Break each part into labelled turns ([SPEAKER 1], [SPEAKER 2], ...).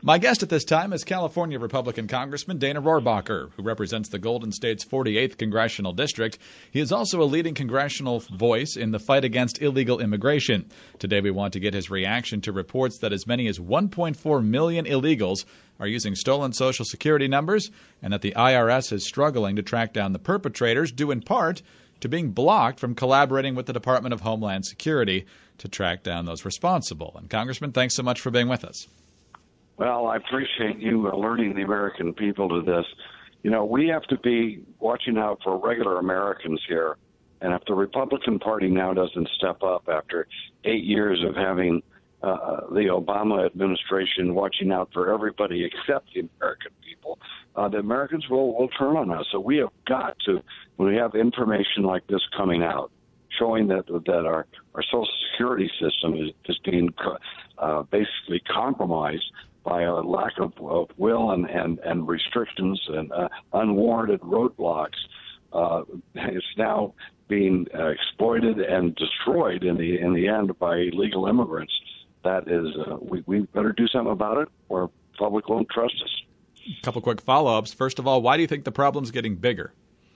[SPEAKER 1] My guest at this time is California Republican Congressman Dana Rohrabacher, who represents the Golden State's 48th Congressional District. He is also a leading congressional voice in the fight against illegal immigration. Today we want to get his reaction to reports that as many as 1.4 million illegals are using stolen Social Security numbers and that the IRS is struggling to track down the perpetrators, due in part to being blocked from collaborating with the Department of Homeland Security to track down those responsible. And Congressman, thanks so much for being with us.
[SPEAKER 2] Well, I appreciate you alerting the American people to this. You know, we have to be watching out for regular Americans here. And if the Republican Party now doesn't step up after 8 years of having the Obama administration watching out for everybody except the American people, the Americans will turn on us. So we have got to, when we have information like this coming out, showing that our Social Security system is being basically compromised by a lack of will and restrictions and unwarranted roadblocks, it's now being exploited and destroyed in the end by illegal immigrants. That is, we better do something about it, or the public won't trust us.
[SPEAKER 1] A couple quick follow-ups. First of all, why do you think the problem's getting bigger?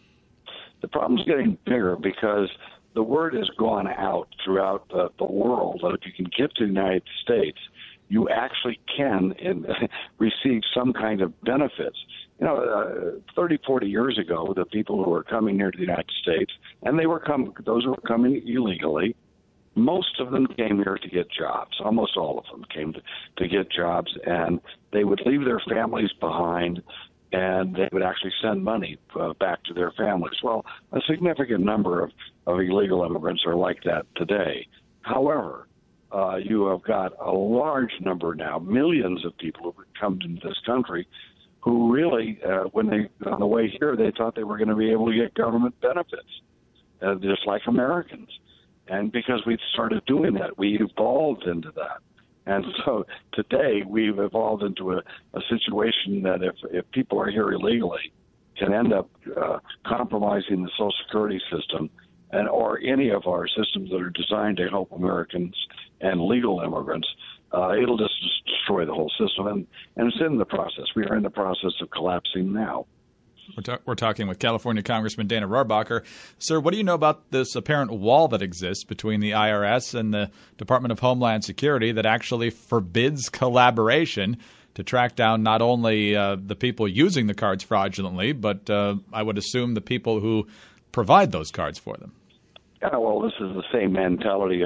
[SPEAKER 2] The problem's getting bigger because the word has gone out throughout the world that if you can get to the United States, you actually can receive some kind of benefits. You know, 30, 40 years ago, the people who were coming here to the United States, and those who were coming illegally, most of them came here to get jobs. Almost all of them came to get jobs, and they would leave their families behind, and they would actually send money back to their families. Well, a significant number of illegal immigrants are like that today. However, you have got a large number now, millions of people who have come into this country who really, when they on the way here, they thought they were going to be able to get government benefits, just like Americans. And because we started doing that, we evolved into that. And so today we've evolved into a situation that if people are here illegally, can end up compromising the Social Security system or any of our systems that are designed to help Americans and legal immigrants. It'll just destroy the whole system. And it's in the process. We are in the process of collapsing now.
[SPEAKER 1] We're talking with California Congressman Dana Rohrabacher. Sir, what do you know about this apparent wall that exists between the IRS and the Department of Homeland Security that actually forbids collaboration to track down not only the people using the cards fraudulently, but I would assume the people who provide those cards for them?
[SPEAKER 2] Yeah, well, this is the same mentality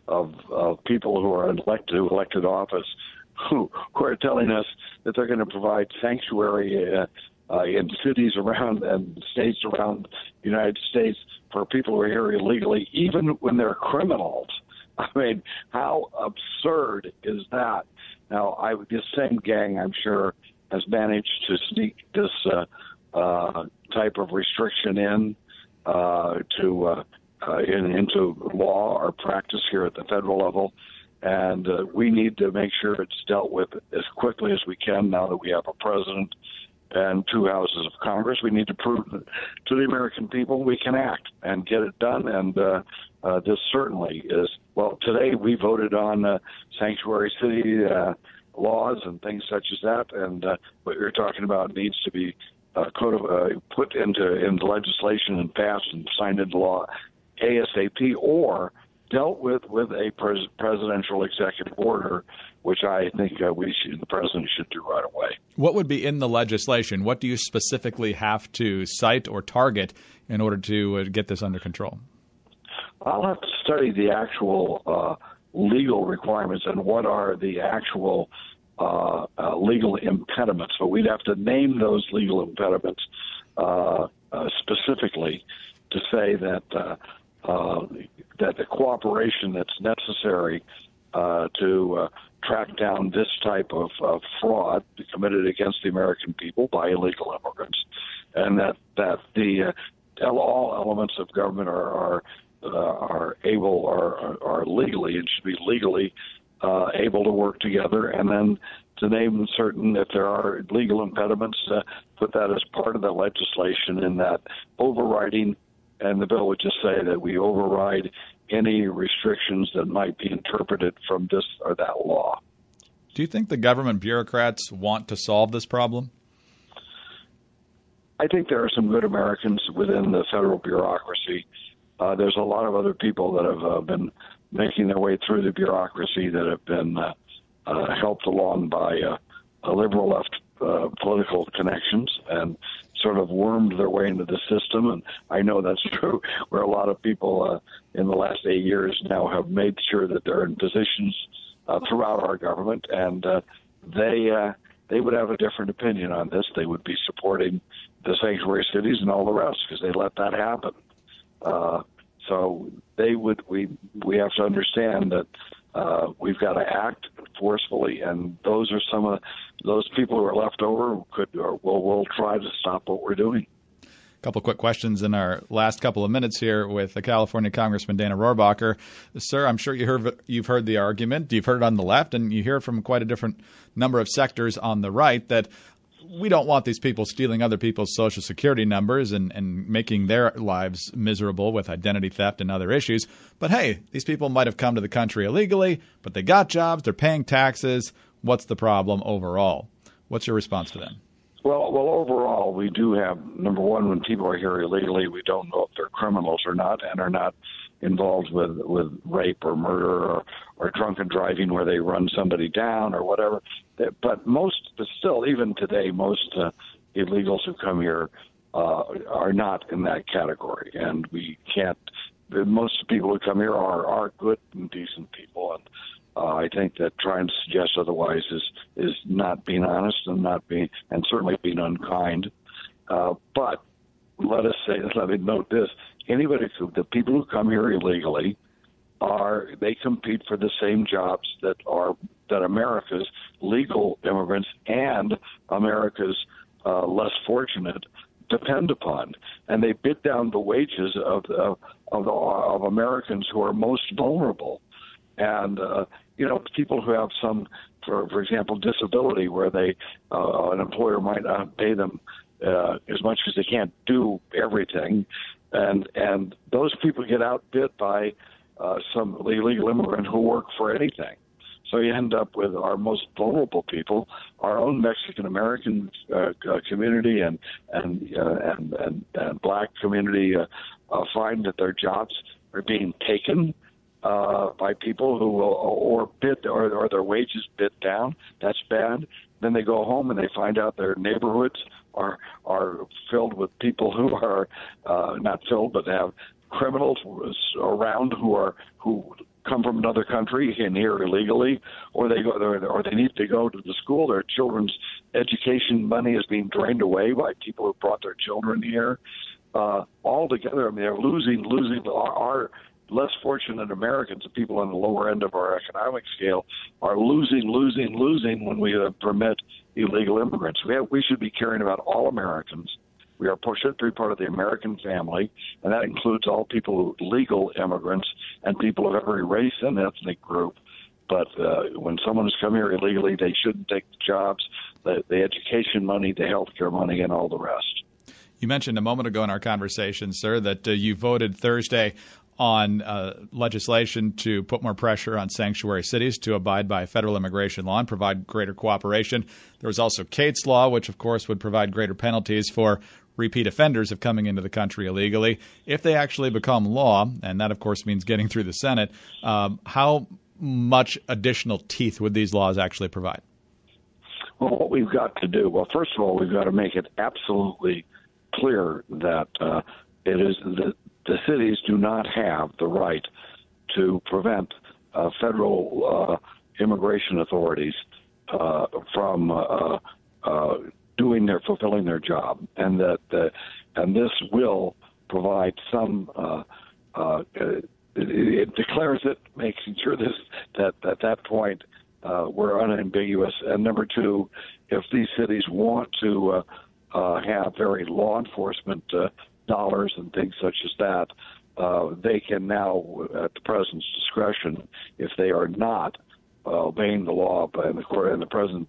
[SPEAKER 2] of people who are elected office who are telling us that they're going to provide sanctuary in cities around and states around the United States for people who are here illegally, even when they're criminals. I mean, how absurd is that? Now, this same gang, I'm sure, has managed to sneak this type of restriction into law or practice here at the federal level. And we need to make sure it's dealt with as quickly as we can now that we have a president and two houses of Congress. We need to prove to the American people we can act and get it done. And this certainly is. Well, today we voted on sanctuary city laws and things such as that. And what you're talking about needs to be put into legislation and passed and signed into law ASAP, or dealt with a presidential executive order, which I think the president should do right away.
[SPEAKER 1] What would be in the legislation? What do you specifically have to cite or target in order to get this under control?
[SPEAKER 2] I'll have to study the actual legal requirements and what are the actual legal impediments. So we'd have to name those legal impediments specifically to say that the cooperation that's necessary to track down this type of fraud committed against the American people by illegal immigrants, and that all elements of government are legally and should be legally able to work together, and then to name certain, if there are legal impediments, put that as part of the legislation in that overriding. And the bill would just say that we override any restrictions that might be interpreted from this or that law.
[SPEAKER 1] Do you think the government bureaucrats want to solve this problem?
[SPEAKER 2] I think there are some good Americans within the federal bureaucracy. There's a lot of other people that have been making their way through the bureaucracy that have been helped along by liberal left political connections and sort of wormed their way into the system. And I know that's true, where a lot of people in the last 8 years now have made sure that they're in positions throughout our government, and they would have a different opinion on this. They would be supporting the sanctuary cities and all the rest because they let that happen. So we have to understand that we've got to act forcefully, and those are some of those people who are left over will try to stop what we're doing.
[SPEAKER 1] A couple quick questions in our last couple of minutes here with the California Congressman Dana Rohrabacher. Sir, I'm sure you've heard the argument. You've heard it on the left, and you hear it from quite a different number of sectors on the right that we don't want these people stealing other people's Social Security numbers and making their lives miserable with identity theft and other issues. But hey, these people might have come to the country illegally, but they got jobs, they're paying taxes. What's the problem overall? What's your response to them?
[SPEAKER 2] Well, overall, we do have, number one, when people are here illegally, we don't know if they're criminals or not and are not involved with rape or murder or drunken driving where they run somebody down or whatever. But still, even today, most illegals who come here are not in that category. And we can't, most people who come here are good and decent people. And I think that trying to suggest otherwise is not being honest and certainly being unkind. But let me note this: the people who come here illegally they compete for the same jobs that America's legal immigrants and America's less fortunate depend upon, and they bid down the wages of Americans who are most vulnerable. And people who have some, for example, disability, where an employer might not pay them as much because they can't do everything, and those people get outbid by some illegal immigrant who work for anything. So you end up with our most vulnerable people, our own Mexican American community and black community find that their jobs are being taken by people who will or their wages bid down. That's bad. Then they go home and they find out their neighborhoods are filled with people who are not filled, but have criminals around who come from another country and here illegally, or they need to go to the school. Their children's education money is being drained away by people who brought their children here. Altogether, I mean, they're losing our less fortunate Americans, the people on the lower end of our economic scale, are losing when we permit illegal immigrants. We should be caring about all Americans. We are should be part of the American family, and that includes all people, legal immigrants, and people of every race and ethnic group. But when someone has come here illegally, they shouldn't take the jobs, the education money, the health care money, and all the rest.
[SPEAKER 1] You mentioned a moment ago in our conversation, sir, that you voted Thursday on legislation to put more pressure on sanctuary cities to abide by federal immigration law and provide greater cooperation. There was also Cates Law, which, of course, would provide greater penalties for repeat offenders of coming into the country illegally. If they actually become law, and that, of course, means getting through the Senate, how much additional teeth would these laws actually provide?
[SPEAKER 2] Well, what we've got to do, first of all, we've got to make it absolutely clear that it is the cities do not have the right to prevent federal immigration authorities from fulfilling their job, and and this will provide some. It declares it, making sure that at that point we're unambiguous. And number two, if these cities want to have very law enforcement dollars and things such as that, they can now, at the president's discretion, if they are not obeying the law, and the president,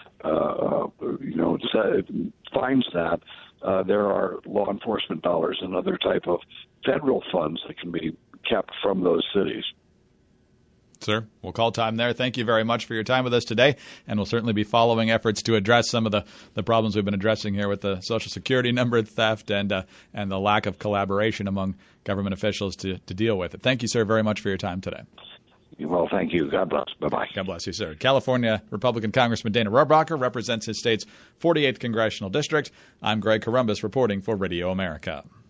[SPEAKER 2] finds that there are law enforcement dollars and other type of federal funds that can be kept from those cities.
[SPEAKER 1] Sir, we'll call time there. Thank you very much for your time with us today, and we'll certainly be following efforts to address some of the problems we've been addressing here with the Social Security number theft and the lack of collaboration among government officials to deal with it. Thank you, sir, very much for your time today.
[SPEAKER 2] Well, thank you. God bless. Bye-bye.
[SPEAKER 1] God bless you, sir. California Republican Congressman Dana Rohrabacher represents his state's 48th Congressional District. I'm Greg Corombos reporting for Radio America.